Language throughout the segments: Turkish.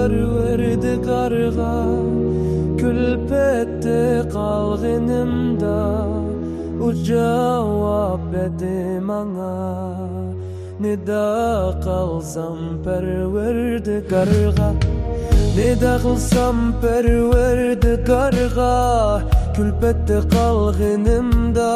Perverdigarga külpette kalgınımda o cevap edim ana nida kalsam Perverdigarga nida kalsam Perverdigarga külpette kalgınımda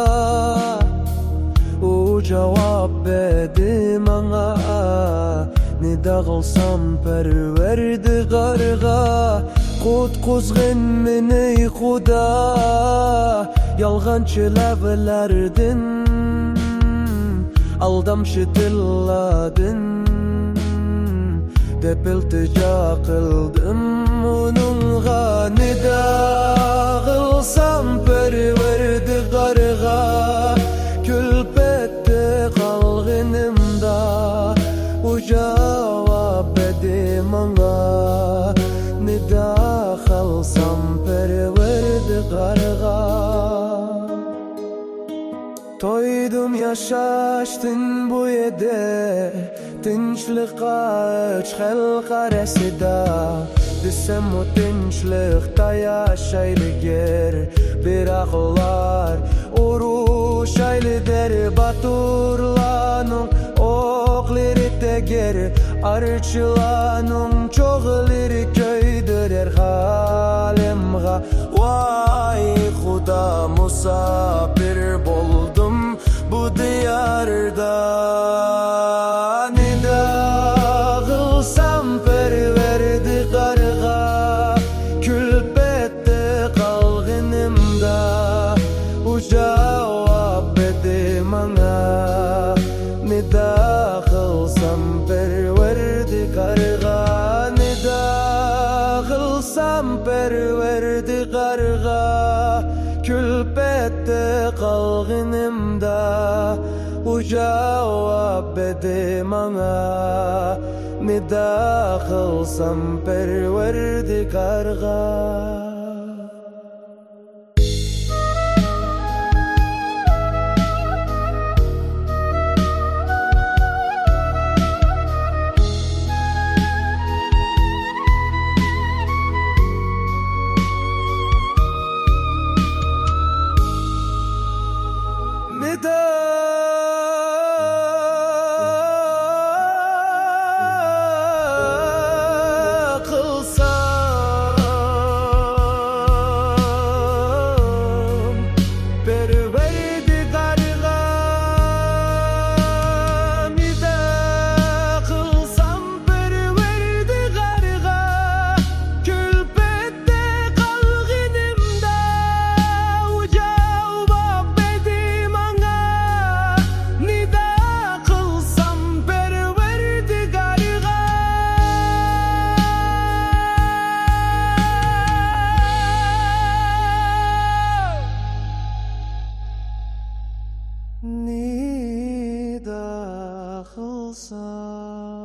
o cevap edim ana nida kalsam Perverdigarga Kut kuzgin meni Xuda Yalğançı ləvlərdin Aldamşı dilladin Dep iltica qıldım Onunğa nida qılsam Perverdigarga Külpette qalğınımda O cevap edim ana nida qalsam Perverdigarga Toydum yaşaştın bu yede Tinçliqa üç xalq arasida Desem o tinçliqta yaşaylı ger Birak olar uruş aylıdır Baturlanın oqleri teger Arçılanın çoğları köydür her halimga Vay Xuda musafir boldum bu diyarda Nida qılsam Perverdigarga Külpette qalğınımda O cevap edim ana Nida qılsam Perverdigarga Nida qılsam Perverdigarga Külpette qalğınımda O cevap edim ana Nida qılsam Perverdigarga Nida qılsam Perverdigarga Nida qılsam Perverdigarga Külpette qalğınımda O cevap edim ana Nida qılsam Perverdigarga Nida qılsam